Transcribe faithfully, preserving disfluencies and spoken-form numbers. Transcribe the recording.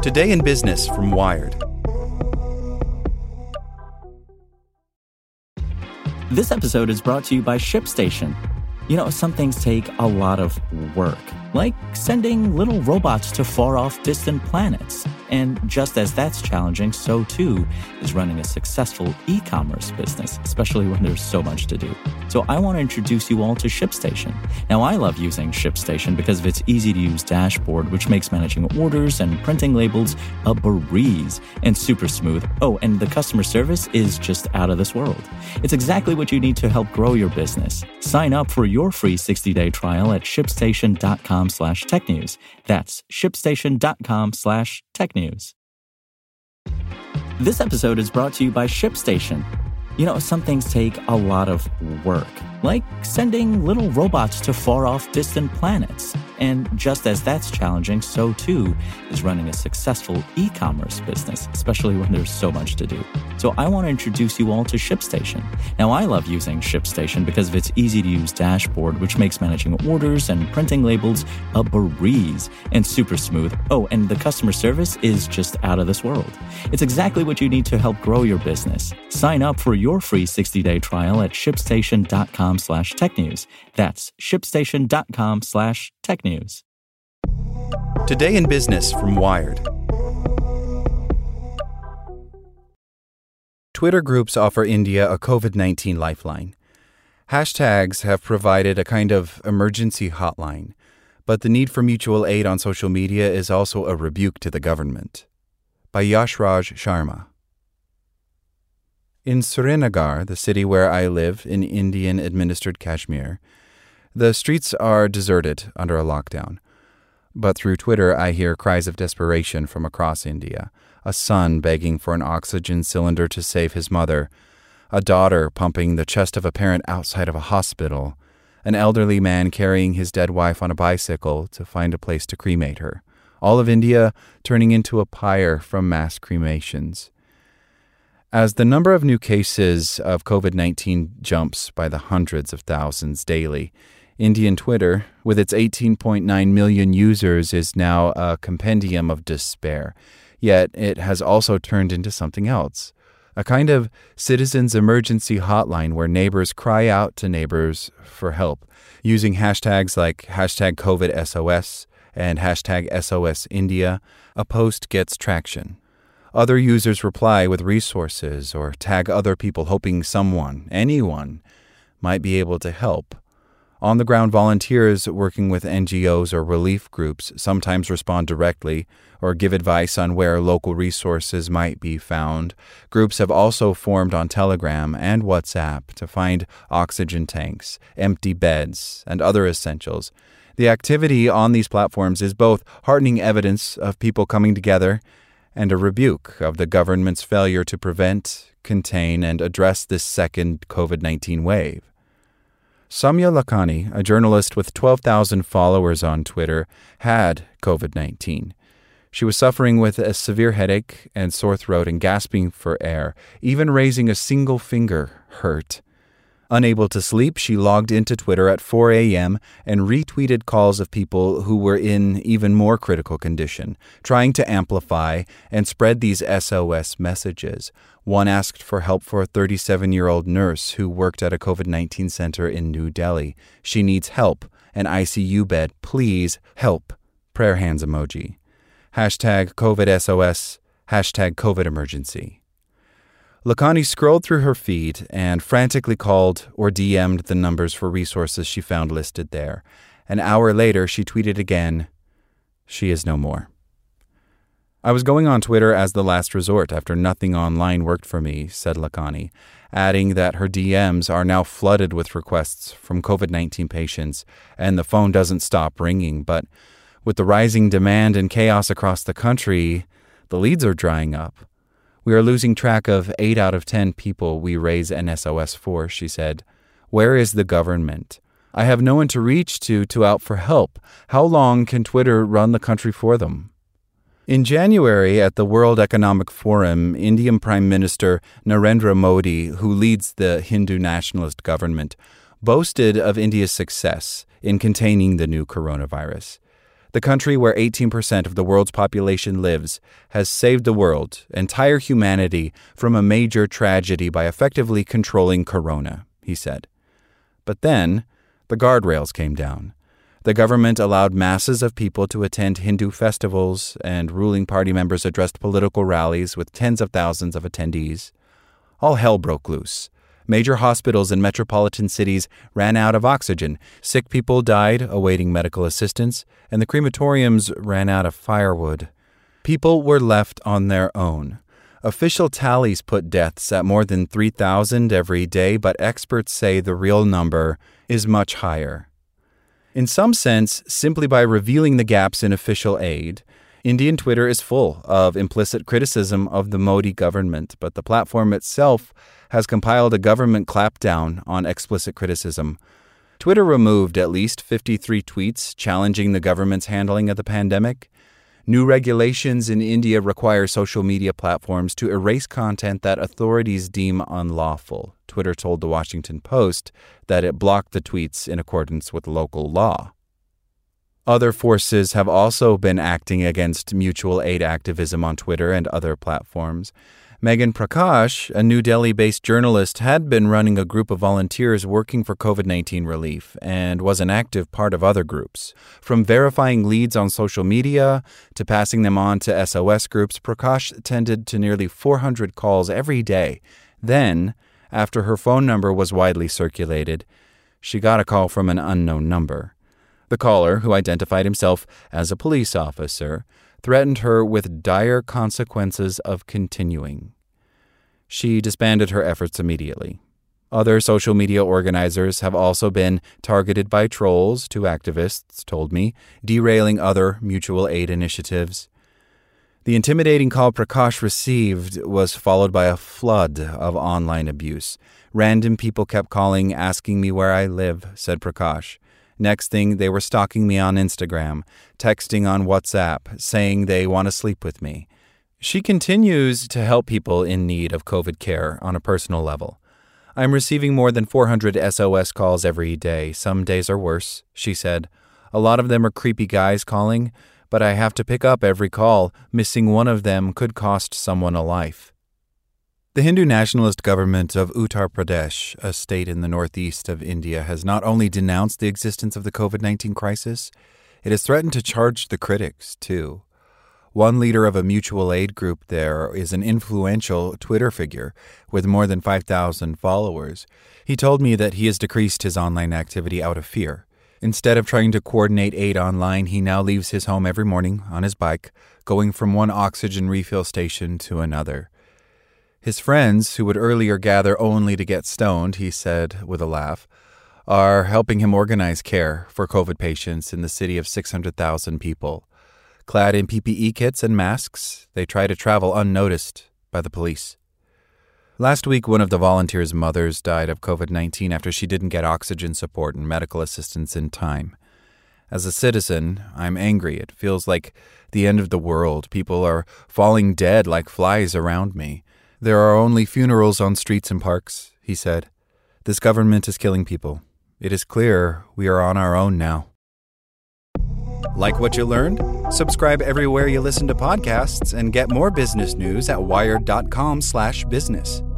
Today in Business from Wired. This episode is brought to you by ShipStation. You know, some things take a lot of work, like sending little robots to far-off distant planets. And just as that's challenging, so too is running a successful e-commerce business, especially when there's so much to do. So I want to introduce you all to ShipStation. Now, I love using ShipStation because of its easy-to-use dashboard, which makes managing orders and printing labels a breeze and super smooth. Oh, and the customer service is just out of this world. It's exactly what you need to help grow your business. Sign up for your free sixty-day trial at shipstation.com slash tech news. That's shipstation.com slash tech news. This episode is brought to you by ShipStation. You know, some things take a lot of work, like sending little robots to far-off distant planets. And just as that's challenging, so too is running a successful e-commerce business, especially when there's so much to do. So I want to introduce you all to ShipStation. Now, I love using ShipStation because of its easy-to-use dashboard, which makes managing orders and printing labels a breeze and super smooth. Oh, and the customer service is just out of this world. It's exactly what you need to help grow your business. Sign up for your free sixty-day trial at shipstation.com slash tech news. That's shipstation.com slash tech news. Today in Business from Wired. Twitter groups offer India a covid nineteen lifeline. Hashtags have provided a kind of emergency hotline, but the need for mutual aid on social media is also a rebuke to the government. By Yashraj Sharma. In Srinagar, the city where I live in Indian-administered Kashmir, the streets are deserted under a lockdown. But through Twitter, I hear cries of desperation from across India. A son begging for an oxygen cylinder to save his mother. A daughter pumping the chest of a parent outside of a hospital. An elderly man carrying his dead wife on a bicycle to find a place to cremate her. All of India turning into a pyre from mass cremations. As the number of new cases of covid nineteen jumps by the hundreds of thousands daily, Indian Twitter, with its eighteen point nine million users, is now a compendium of despair. Yet it has also turned into something else, a kind of citizens' emergency hotline where neighbors cry out to neighbors for help. Using hashtags like hashtag COVIDSOS and hashtag S O S India, a post gets traction. Other users reply with resources or tag other people hoping someone, anyone, might be able to help. On-the-ground volunteers working with N G Os or relief groups sometimes respond directly or give advice on where local resources might be found. Groups have also formed on Telegram and WhatsApp to find oxygen tanks, empty beds, and other essentials. The activity on these platforms is both heartening evidence of people coming together and a rebuke of the government's failure to prevent, contain, and address this second covid nineteen wave. Samya Lakhani, a journalist with twelve thousand followers on Twitter, had covid nineteen. She was suffering with a severe headache and sore throat and gasping for air. Even raising a single finger hurt. Unable to sleep, she logged into Twitter at four a.m. and retweeted calls of people who were in even more critical condition, trying to amplify and spread these S O S messages. One asked for help for a thirty-seven-year-old nurse who worked at a covid nineteen center in New Delhi. She needs help, an I C U bed, please help. Prayer hands emoji. Hashtag COVIDSOS, hashtag COVID emergency. Lakhani scrolled through her feed and frantically called or D M'd the numbers for resources she found listed there. An hour later, she tweeted again, "She is no more." I was going on Twitter as the last resort after nothing online worked for me, said Lakhani, adding that her D Ms are now flooded with requests from covid nineteen patients and the phone doesn't stop ringing. But with the rising demand and chaos across the country, the leads are drying up. We are losing track of eight out of ten people we raise an S O S for, she said. Where is the government? I have no one to reach to to out for help. How long can Twitter run the country for them? In January, at the World Economic Forum, Indian Prime Minister Narendra Modi, who leads the Hindu nationalist government, boasted of India's success in containing the new coronavirus. The country where eighteen percent of the world's population lives has saved the world, entire humanity, from a major tragedy by effectively controlling corona, he said. But then, the guardrails came down. The government allowed masses of people to attend Hindu festivals, and ruling party members addressed political rallies with tens of thousands of attendees. All hell broke loose. Major hospitals in metropolitan cities ran out of oxygen, sick people died awaiting medical assistance, and the crematoriums ran out of firewood. People were left on their own. Official tallies put deaths at more than three thousand every day, but experts say the real number is much higher. In some sense, simply by revealing the gaps in official aid, Indian Twitter is full of implicit criticism of the Modi government, but the platform itself has compiled a government clampdown on explicit criticism. Twitter removed at least fifty-three tweets challenging the government's handling of the pandemic. New regulations in India require social media platforms to erase content that authorities deem unlawful. Twitter told the Washington Post that it blocked the tweets in accordance with local law. Other forces have also been acting against mutual aid activism on Twitter and other platforms. Megan Prakash, a New Delhi-based journalist, had been running a group of volunteers working for covid nineteen relief and was an active part of other groups. From verifying leads on social media to passing them on to S O S groups, Prakash attended to nearly four hundred calls every day. Then, after her phone number was widely circulated, she got a call from an unknown number. The caller, who identified himself as a police officer, threatened her with dire consequences of continuing. She disbanded her efforts immediately. Other social media organizers have also been targeted by trolls, two activists told me, derailing other mutual aid initiatives. The intimidating call Prakash received was followed by a flood of online abuse. Random people kept calling, asking me where I live, said Prakash. Next thing, they were stalking me on Instagram, texting on WhatsApp, saying they want to sleep with me. She continues to help people in need of COVID care on a personal level. I'm receiving more than four hundred S O S calls every day. Some days are worse, she said. A lot of them are creepy guys calling, but I have to pick up every call. Missing one of them could cost someone a life. The Hindu nationalist government of Uttar Pradesh, a state in the northeast of India, has not only denounced the existence of the covid nineteen crisis, it has threatened to charge the critics, too. One leader of a mutual aid group there is an influential Twitter figure with more than five thousand followers. He told me that he has decreased his online activity out of fear. Instead of trying to coordinate aid online, he now leaves his home every morning on his bike, going from one oxygen refill station to another. His friends, who would earlier gather only to get stoned, he said with a laugh, are helping him organize care for COVID patients in the city of six hundred thousand people. Clad in P P E kits and masks, they try to travel unnoticed by the police. Last week, one of the volunteers' mothers died of covid nineteen after she didn't get oxygen support and medical assistance in time. As a citizen, I'm angry. It feels like the end of the world. People are falling dead like flies around me. There are only funerals on streets and parks, he said. This government is killing people. It is clear we are on our own now. Like what you learned? Subscribe everywhere you listen to podcasts and get more business news at wired.com slash business.